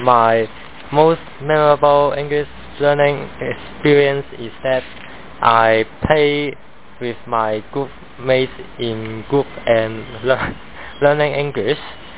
my most memorable English learning experience is that I play with my group mates in group and learning English,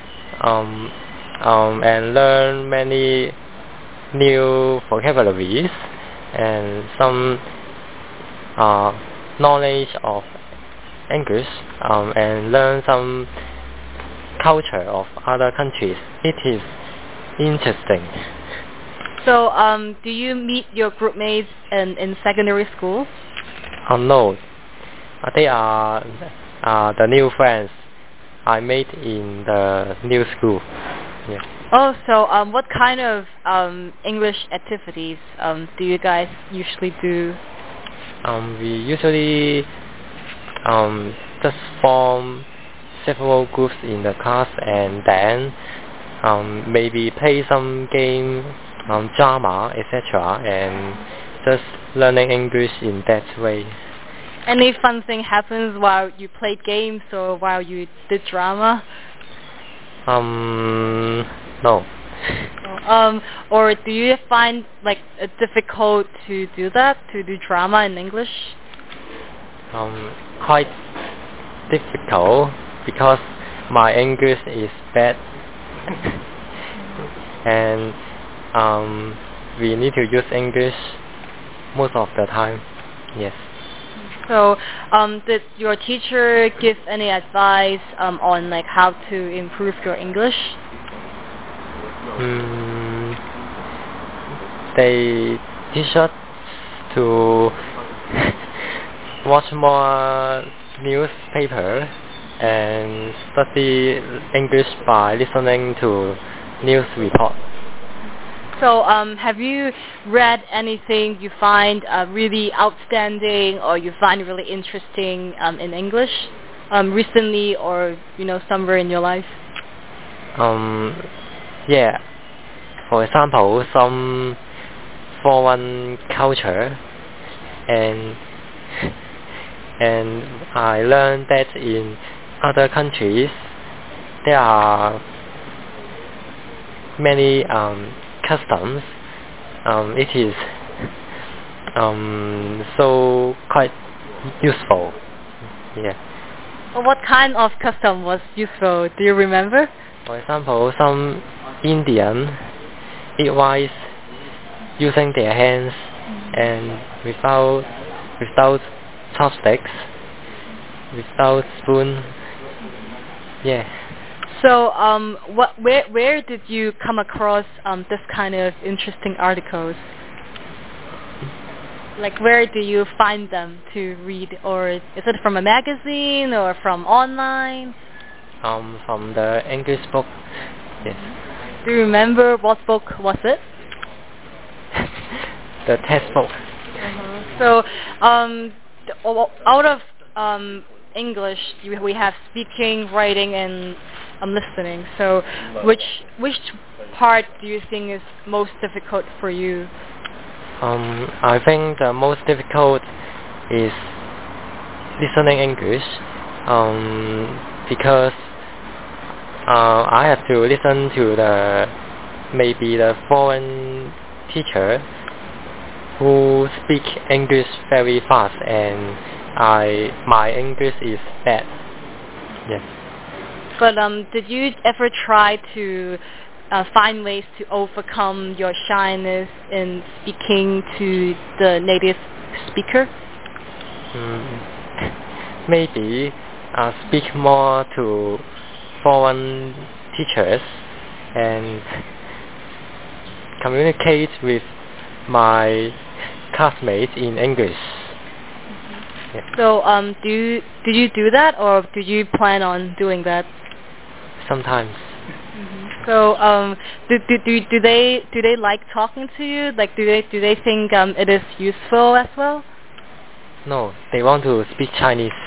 and learn many new vocabularies and some knowledge of English, and learn some culture of other countries. It is interesting. So, do you meet your group mates in secondary school? No, they are the new friends I made in the new school. Yeah. Oh, so what kind of English activities do you guys usually do? We usually just form several groups in the class and then maybe play some game, drama, etc. and just learning English in that way. Any fun thing happens while you played games or while you did drama? No. Or do you find like it difficult to do that, to do drama in English? Quite difficult because my English is bad and we need to use English most of the time. Yes. So, did your teacher give any advice on like how to improve your English? They teach us to watch more newspaper and study English by listening to news report. So, have you read anything you find really outstanding or you find really interesting in English recently, or somewhere in your life? Yeah. For example, some foreign culture, and I learned that in other countries there are many customs. It is so quite useful. Yeah. What kind of custom was useful? Do you remember? For example, some Indian eat rice using their hands and without chopsticks, without spoon. Yeah. So, where did you come across this kind of interesting articles? Like, where do you find them to read, or is it from a magazine or from online? From the English book. Yes. Do you remember what book was it? The textbook. So, out of English, we have speaking, writing, and listening. So, which part do you think is most difficult for you? I think the most difficult is listening English, because I have to listen to maybe the foreign teacher who speak English very fast, and my English is bad. Yes. But did you ever try to find ways to overcome your shyness in speaking to the native speaker? Maybe speak more to foreign teachers and communicate with my classmates in English. Yeah. So, did you do that, or do you plan on doing that? Sometimes. So, do they like talking to you? Like, do they think it is useful as well? No, they want to speak Chinese.